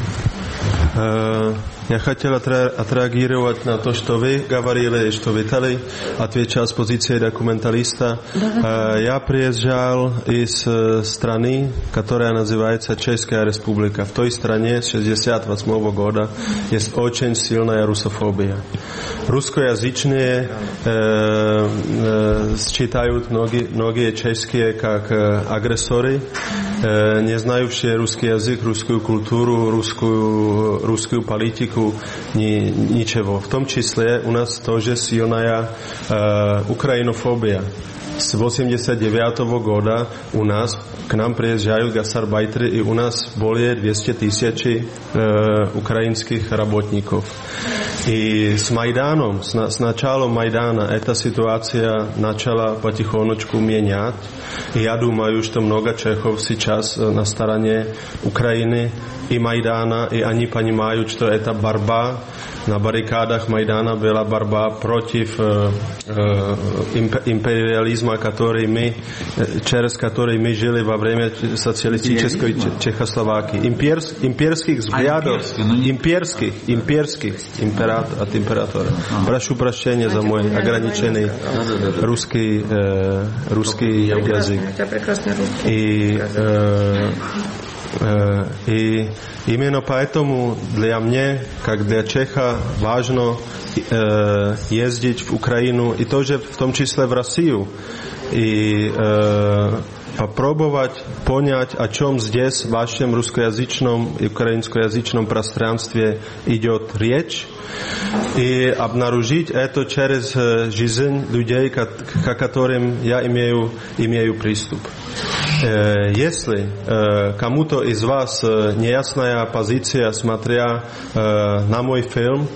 Я хотел отреагировать на то, что вы говорили, что Виталий отвечал с позиции документалиста. Да. Я приезжал из страны, которая называется Česká республика. В той стране с шестьдесят восьмого года есть очень сильная русофобия. Русскоязычные э, э, считают многие, многие чешские как э, агрессоры, э, не знающие русский язык, русскую культуру, русскую, русскую политику, ни, ничего. В том числе у нас тоже сильная э, украинофобия. С восемьдесят девятого года у нас к нам приезжают гастарбайтеры, и у нас более двести тысяч э, украинских работников. И с Майданом, с, с началом Майдана, эта ситуация начала потихонечку менять. И я думаю, что много чехов сейчас на стороне Украины и Майдана, и они понимают, что это борьба. На баррикадах Майдана была борьба против э, э, империализма, который мы, через который мы жили во время социалистической Чехословакии. Имперс, имперских взглядов, имперских, имперских, императ, от императора. Прошу прощения за мой ограниченный русский, э, русский язык. И э, И именно поэтому для меня, как для Чеха, важно э, ездить в Украину и тоже в том числе в Россию и э, попробовать понять, о чем здесь в вашем русскоязычном и украинскоязычном пространстве идет речь, и обнаружить это через жизнь людей, к которым я имею, имею приступ. Если кому-то из вас неясная позиция, смотря на мой фильм,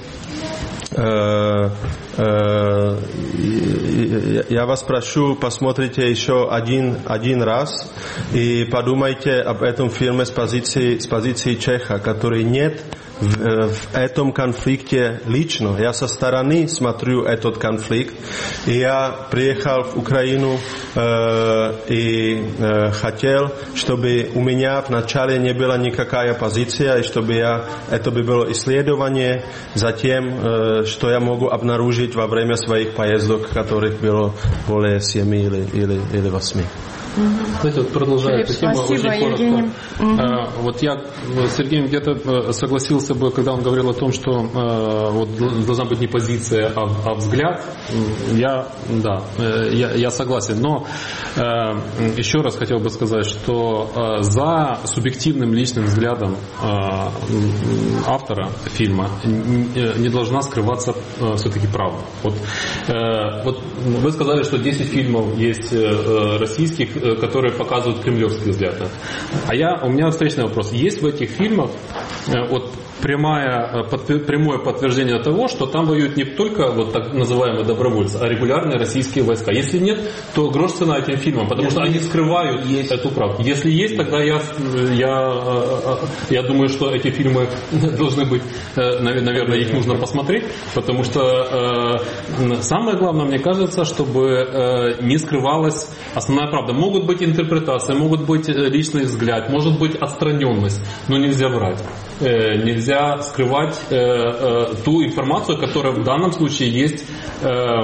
я вас прошу, посмотрите еще один, один раз и подумайте об этом фильме с позиции, с позиции Чеха, который нет в, в этом конфликте лично. Я со стороны смотрю этот конфликт. И я приехал в Украину э, и э, хотел, чтобы у меня вначале не была никакая позиция, и чтобы я, это бы было исследование за тем, э, что я могу обнаружить во время своих поездок, которых было более семи или, или, или восьми. Знаете, вот продолжая эту тему, спасибо, очень коротко. Угу. А, вот я с Сергеем где-то согласился бы, когда он говорил о том, что а, вот должна быть не позиция, а, а взгляд. Я, да, я, я согласен. Но а, еще раз хотел бы сказать, что а, за субъективным личным взглядом а, автора фильма не должна скрываться а, все-таки правда. Вот, а, вот вы сказали, что десять фильмов есть а, российских, которые показывают кремлевский взгляд. А я, у меня встречный вопрос. Есть в этих фильмах вот прямое, под, прямое подтверждение того, что там воюют не только вот так называемые добровольцы, а регулярные российские войска? Если нет, то грош цена этим фильмам, потому Если что они скрывают есть. эту правду. Если есть, тогда я, я, я думаю, что эти фильмы должны быть, наверное, их нужно посмотреть, потому что самое главное, мне кажется, чтобы не скрывалась основная правда. Могут быть интерпретации, могут быть личный взгляд, может быть отстраненность, но нельзя врать. Нельзя скрывать э, э, ту информацию, которая в данном случае есть э,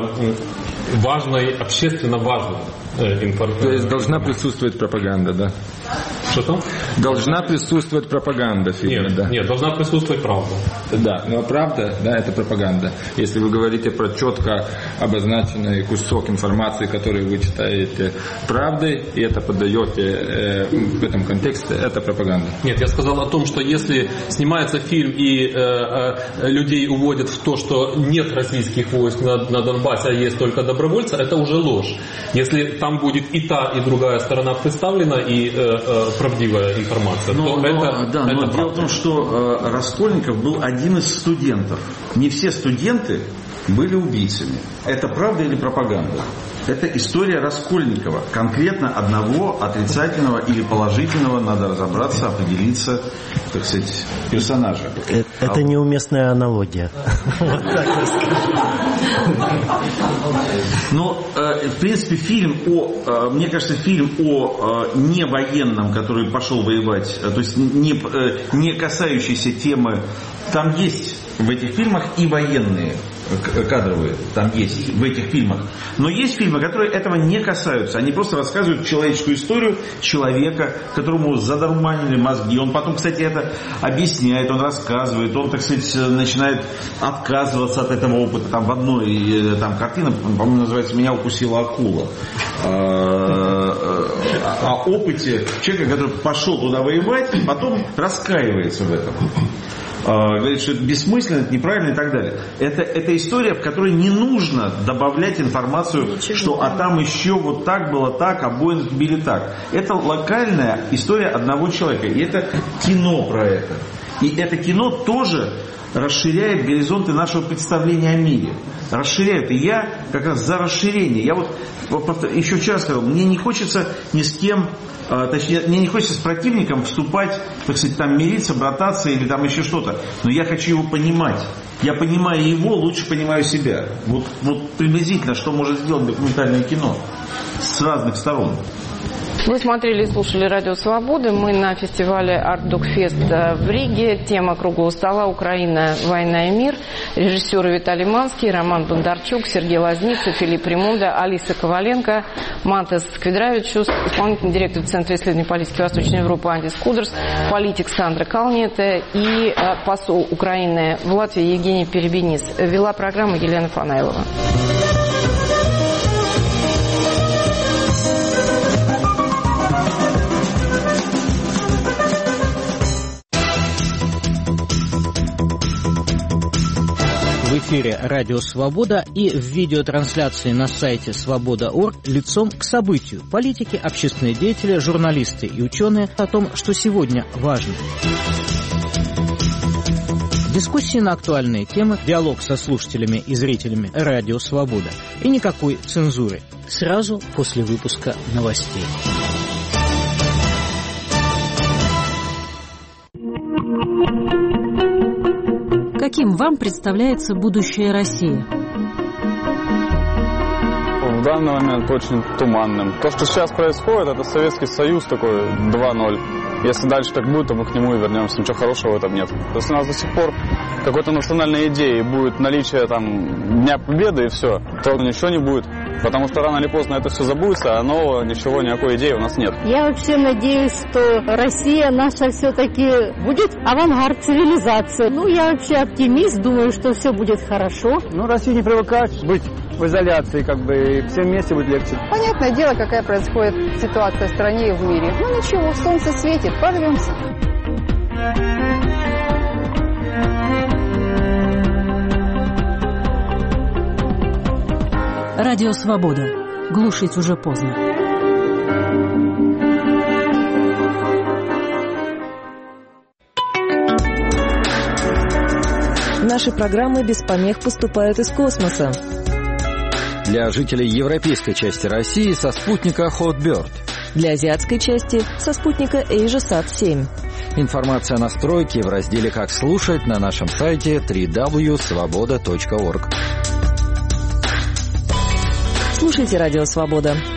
важной, общественно важной э, информацией. То есть должна присутствовать пропаганда, да? Что там? Должна присутствовать пропаганда в фильме, нет, да? Нет, должна присутствовать правда. Да, но правда, да, это пропаганда. Если вы говорите про четко обозначенный кусок информации, который вы читаете правдой, и это подаете э, в этом контексте, это пропаганда. Нет, я сказал о том, что если снимается фильм и э, э, людей уводят в то, что нет российских войск на, на Донбассе, а есть только добровольцы, это уже ложь. Если там будет и та, и другая сторона представлена, и э, э, правдивая информация, но, то но, это, да, это но правда. Дело в том, что э, Раскольников был один из студентов. Не все студенты были убийцами. Это правда или пропаганда? Это история Раскольникова. Конкретно одного отрицательного или положительного надо разобраться, определиться, так сказать, персонажа. Это, это неуместная аналогия. Вот так я скажу. Но, в принципе, фильм о, мне кажется, фильм о невоенном, который пошел воевать, то есть не, не касающийся темы, там есть в этих фильмах и военные кадровые, там есть в этих фильмах. Но есть фильмы, которые этого не касаются. Они просто рассказывают человеческую историю человека, которому задурманили мозги. Он потом, кстати, это объясняет, он рассказывает, он, так сказать, начинает отказываться от этого опыта. Там в одной там, картине, по-моему, называется «Меня укусила акула». О опыте человека, который пошел туда воевать, потом раскаивается в этом. Говорит, что это бессмысленно, это неправильно и так далее. Это, это история, в которой не нужно добавлять информацию, Ничего. что а там еще вот так было так, а Боинг били так. Это локальная история одного человека. И это кино про это. И это кино тоже расширяет горизонты нашего представления о мире. Расширяет. И я как раз за расширение. Я вот, вот еще вчера сказал, мне не хочется ни с кем, э, точнее, мне не хочется с противником вступать, так сказать, там мириться, брататься или там еще что-то. Но я хочу его понимать. Я понимаю его, лучше понимаю себя. Вот, вот приблизительно, что может сделать документальное кино с разных сторон. Вы смотрели и слушали «Радио Свобода». Мы на фестивале Art Dog Fest в Риге. Тема круглого стола «Украина, война и мир». Режиссеры Виталий Манский, Роман Бондарчук, Сергей Лазница, Филипп Ремунда, Алиса Коваленко, Мантас Квидравичус, исполнительный директор Центра исследований политики Восточной Европы Андис Кудрс, политик Сандра Калнета и посол Украины в Латвии Евгений Перебенис. Вела программу Елена Фанайлова. В эфире «Радио Свобода» и в видеотрансляции на сайте свобода точка орг лицом к событию. Политики, общественные деятели, журналисты и ученые о том, что сегодня важно. Дискуссии на актуальные темы, диалог со слушателями и зрителями «Радио Свобода». И никакой цензуры. Сразу после выпуска новостей. Каким вам представляется будущее России? В данный момент очень туманным. То, что сейчас происходит, это Советский Союз такой два ноль. Если дальше так будет, то мы к нему и вернемся. Ничего хорошего в этом нет. Если у нас до сих пор какой-то национальной идеи будет наличие там Дня Победы и все, то ничего не будет. Потому что рано или поздно это все забудется, а нового ничего, никакой идеи у нас нет. Я вообще надеюсь, что Россия наша все-таки будет авангард цивилизации. Ну, я вообще оптимист, думаю, что все будет хорошо. Ну, Россия не привыкает быть в изоляции, как бы, и всем вместе будет легче. Понятное дело, какая происходит ситуация в стране и в мире. Ну, ничего, солнце светит, порвемся. Радио «Свобода». Глушить уже поздно. Наши программы без помех поступают из космоса. Для жителей европейской части России со спутника Hotbird. Для азиатской части со спутника AsiaSat семь. Информация о настройке в разделе «Как слушать» на нашем сайте дабл-ю дабл ю дабл ю точка свобода точка орг. Слушайте «Радио Свобода».